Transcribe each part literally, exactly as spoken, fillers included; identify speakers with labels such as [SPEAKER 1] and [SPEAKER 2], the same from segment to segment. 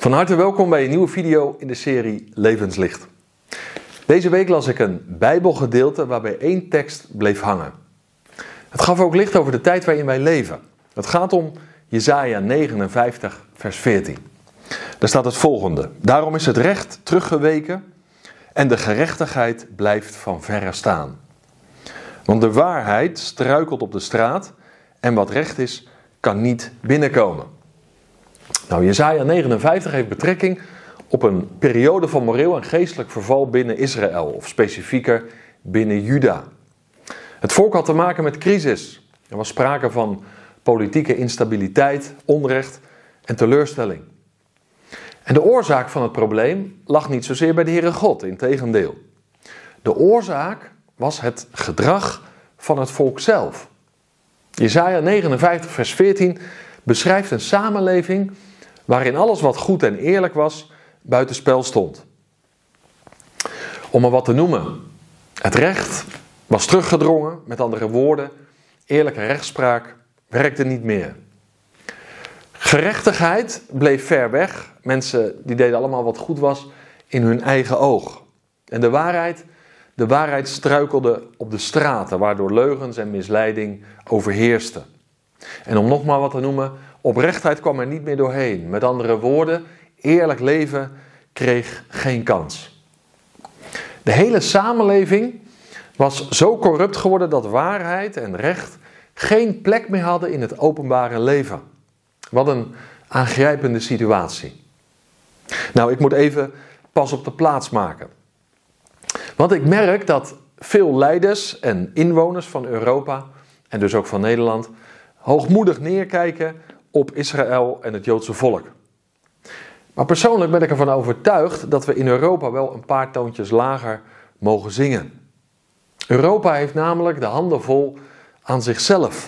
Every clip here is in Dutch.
[SPEAKER 1] Van harte welkom bij een nieuwe video in de serie Levenslicht. Deze week las ik een Bijbelgedeelte waarbij één tekst bleef hangen. Het gaf ook licht over de tijd waarin wij leven. Het gaat om Jesaja negenenvijftig vers veertien. Daar staat het volgende. Daarom is het recht teruggeweken en de gerechtigheid blijft van verre staan. Want de waarheid struikelt op de straat en wat recht is, kan niet binnenkomen. Nou, Jesaja negenenvijftig heeft betrekking op een periode van moreel en geestelijk verval binnen Israël, of specifieker binnen Juda. Het volk had te maken met crisis. Er was sprake van politieke instabiliteit, onrecht en teleurstelling. En de oorzaak van het probleem lag niet zozeer bij de Heere God, integendeel. De oorzaak was het gedrag van het volk zelf. Jesaja negenenvijftig vers veertien beschrijft een samenleving waarin alles wat goed en eerlijk was buitenspel stond. Om er wat te noemen, het recht was teruggedrongen, met andere woorden, eerlijke rechtspraak werkte niet meer. Gerechtigheid bleef ver weg, mensen die deden allemaal wat goed was in hun eigen oog. En de waarheid, de waarheid struikelde op de straten, waardoor leugens en misleiding overheersten. En om nog maar wat te noemen, oprechtheid kwam er niet meer doorheen. Met andere woorden, eerlijk leven kreeg geen kans. De hele samenleving was zo corrupt geworden dat waarheid en recht geen plek meer hadden in het openbare leven. Wat een aangrijpende situatie. Nou, ik moet even pas op de plaats maken. Want ik merk dat veel leiders en inwoners van Europa, en dus ook van Nederland, hoogmoedig neerkijken op Israël en het Joodse volk. Maar persoonlijk ben ik ervan overtuigd dat we in Europa wel een paar toontjes lager mogen zingen. Europa heeft namelijk de handen vol aan zichzelf.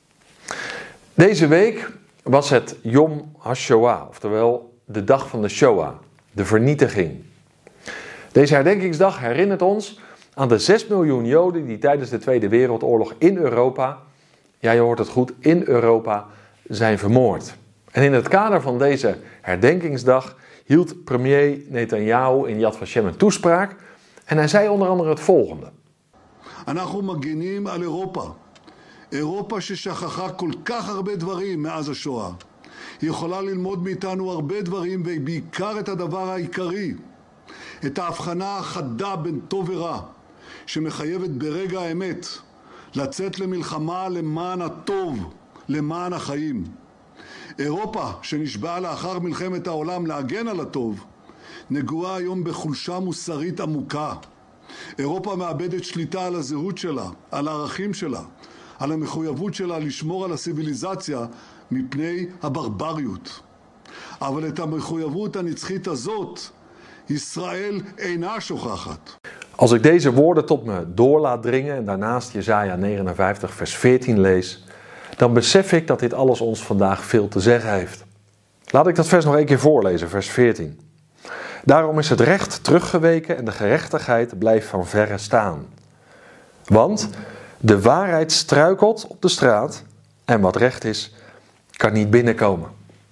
[SPEAKER 1] Deze week was het Yom HaShoah, oftewel de dag van de Shoah, de vernietiging. Deze herdenkingsdag herinnert ons aan de zes miljoen Joden die tijdens de Tweede Wereldoorlog in Europa, ja je hoort het goed, in Europa zijn vermoord. En in het kader van deze herdenkingsdag hield premier Netanyahu in Yad Vashem een toespraak en hij zei onder andere het volgende.
[SPEAKER 2] אנחנו מגינים על אירופה. אירופה ששכחה כל כך הרבה דברים מאז השואה. היא יכולה ללמוד מאיתנו הרבה דברים ובעיקר את הדבר העיקרי. את ההבחנה החדה בין טוב ורע שמחייבת ברגע האמת לצאת למלחמה למען הטוב, למען החיים. אירופה שנשבעה לאחר מלחמת העולם להגן על הטוב נגועה היום בחולשה מוסרית עמוקה. אירופה מאבדת שליטה על הזהות שלה, על הערכים שלה, על המחויבות שלה לשמור על הסיביליזציה מפני הברבריות. אבל את המחויבות הנצחית הזאת ישראל אינה שוכחת.
[SPEAKER 1] Als ik deze woorden tot me door laat dringen en daarnaast Jesaja negenenvijftig vers veertien lees, dan besef ik dat dit alles ons vandaag veel te zeggen heeft. Laat ik dat vers nog een keer voorlezen, vers veertien. Daarom is het recht teruggeweken en de gerechtigheid blijft van verre staan. Want de waarheid struikelt op de straat en wat recht is, kan niet binnenkomen.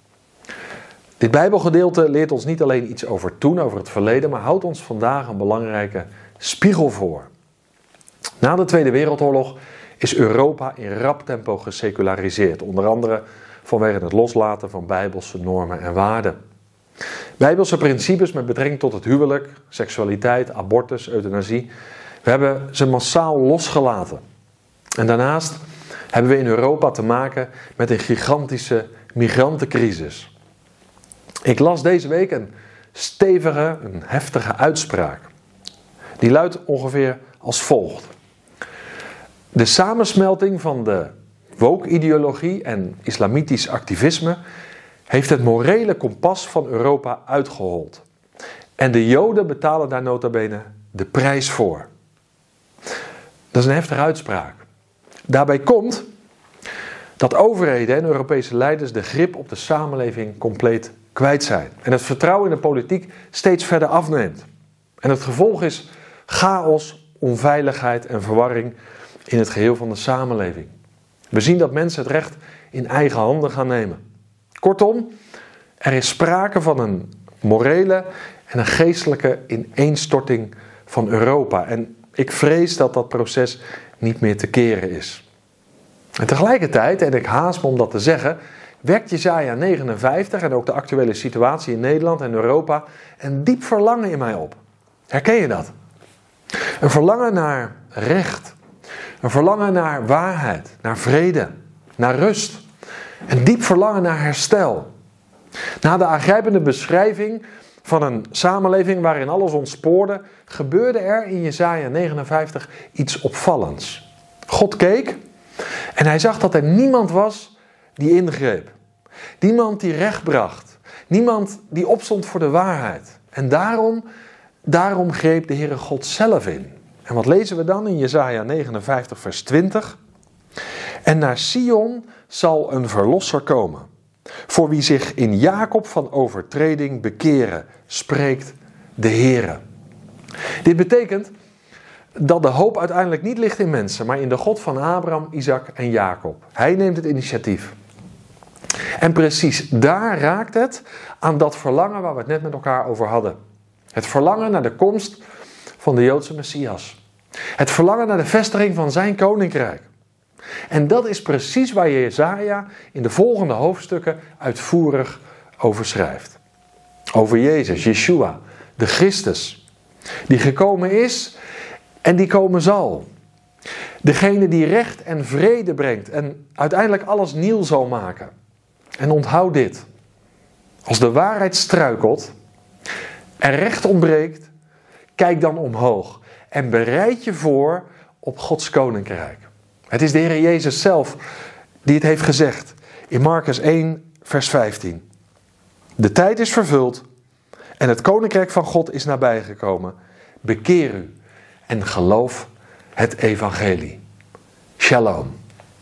[SPEAKER 1] Dit Bijbelgedeelte leert ons niet alleen iets over toen, over het verleden, maar houdt ons vandaag een belangrijke spiegel voor. Na de Tweede Wereldoorlog is Europa in rap tempo geseculariseerd, onder andere vanwege het loslaten van bijbelse normen en waarden. Bijbelse principes met betrekking tot het huwelijk, seksualiteit, abortus, euthanasie, we hebben ze massaal losgelaten. En daarnaast hebben we in Europa te maken met een gigantische migrantencrisis. Ik las deze week een stevige, een heftige uitspraak. Die luidt ongeveer als volgt. De samensmelting van de woke-ideologie en islamitisch activisme heeft het morele kompas van Europa uitgehold. En de Joden betalen daar nota bene de prijs voor. Dat is een heftige uitspraak. Daarbij komt dat overheden en Europese leiders de grip op de samenleving compleet kwijt zijn. En het vertrouwen in de politiek steeds verder afneemt. En het gevolg is chaos, onveiligheid en verwarring in het geheel van de samenleving. We zien dat mensen het recht in eigen handen gaan nemen. Kortom, Er is sprake van een morele en een geestelijke ineenstorting van Europa. En ik vrees dat dat proces niet meer te keren is. En tegelijkertijd, en ik haast me om dat te zeggen, wekt Jesaja negenenvijftig en ook de actuele situatie in Nederland en Europa een diep verlangen in mij op. Herken je dat? Een verlangen naar recht. Een verlangen naar waarheid, naar vrede, naar rust. Een diep verlangen naar herstel. Na de aangrijpende beschrijving van een samenleving waarin alles ontspoorde, gebeurde er in Jesaja negenenvijftig iets opvallends. God keek en hij zag dat er niemand was die ingreep. Niemand die recht bracht. Niemand die opstond voor de waarheid. En daarom, daarom greep de Heere God zelf in. En wat lezen we dan in Jesaja negenenvijftig vers twintig? En naar Sion zal een verlosser komen, voor wie zich in Jacob van overtreding bekeren, spreekt de Heere. Dit betekent dat de hoop uiteindelijk niet ligt in mensen, maar in de God van Abraham, Isaac en Jacob. Hij neemt het initiatief. En precies daar raakt het aan dat verlangen waar we het net met elkaar over hadden. Het verlangen naar de komst van de Joodse Messias. Het verlangen naar de vestiging van zijn koninkrijk. En dat is precies waar Jesaja in de volgende hoofdstukken uitvoerig over schrijft. Over Jezus, Yeshua, de Christus. Die gekomen is en die komen zal. Degene die recht en vrede brengt en uiteindelijk alles nieuw zal maken. En onthoud dit. Als de waarheid struikelt en recht ontbreekt, kijk dan omhoog. En bereid je voor op Gods koninkrijk. Het is de Heer Jezus zelf die het heeft gezegd. In Marcus één vers vijftien. De tijd is vervuld en het koninkrijk van God is nabijgekomen. Bekeer u en geloof het evangelie. Shalom.